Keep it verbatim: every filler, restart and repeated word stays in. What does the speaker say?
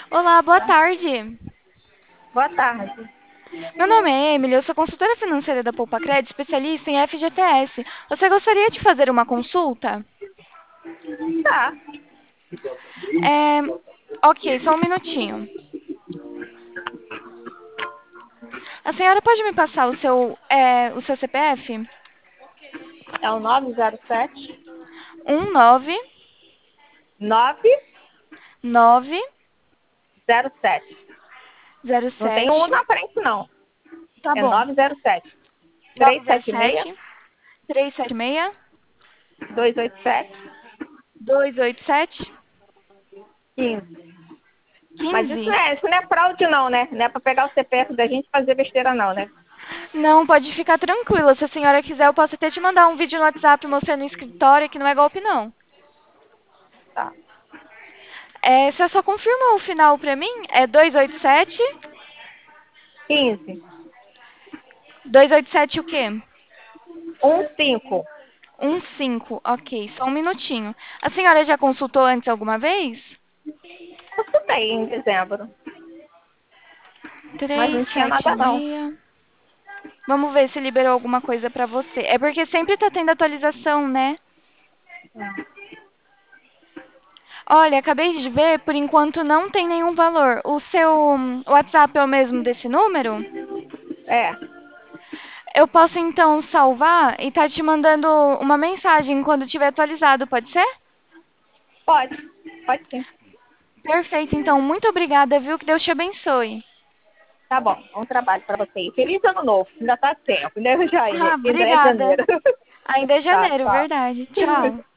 Olá, boa tarde. Boa tarde. Meu nome é Emily, eu sou consultora financeira da Poupa Cred, especialista em F G T S. Você gostaria de fazer uma consulta? Tá. É, ok, só um minutinho. A senhora pode me passar o seu, é, o seu C P F? É o nove zero sete Um nove nove nove zero sete. zero Não tem um sete. na frente, não. Tá É bom. nove zero sete Nove três zero sete seis sete três sete seis dois oito sete dois oito sete quinze. Mas isso não quinze. é, isso não é fraude, não, né? Não é para pegar o C P F da gente e fazer besteira, não, né? Não, pode ficar tranquila. Se a senhora quiser, eu posso até te mandar um vídeo no WhatsApp mostrando o escritório, que não é golpe, não. Tá. É, você só confirma o final pra mim? É dois oito sete? quinze. dois oito sete o quê? um cinco. Um cinco. Ok, só um minutinho. A senhora já consultou antes alguma vez? Eu escutei em dezembro. Mas Três não tinha sete nada, não. seis. Vamos ver se liberou alguma coisa pra você. É porque sempre tá tendo atualização, né? Olha, acabei de ver, por enquanto não tem nenhum valor. O seu hum, WhatsApp é o mesmo desse número? É. Eu posso então salvar e tá te mandando uma mensagem quando tiver atualizado, pode ser? Pode. Pode sim. Perfeito, então, muito obrigada, viu? Que Deus te abençoe. Tá bom. Bom trabalho para você. Feliz ano novo. Ainda tá tempo. Ainda é Ah, janeiro. Ainda é obrigada. janeiro. Ainda é Tá, janeiro, tchau. verdade. Tchau.